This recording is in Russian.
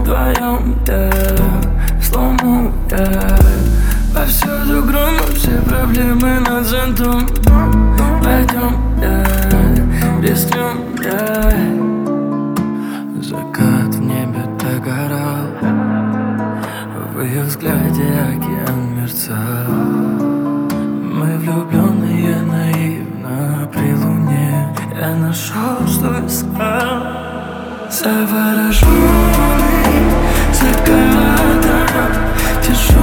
вдвоем, слому, повсюду громы, все проблемы над зонтом. Пойдем, рискнем, закат в небе догорал, в ее взгляде океан мерцал. Мы влюбленные наивно при луне. Я нашел, что искал. Завороженный закатом, тяжелый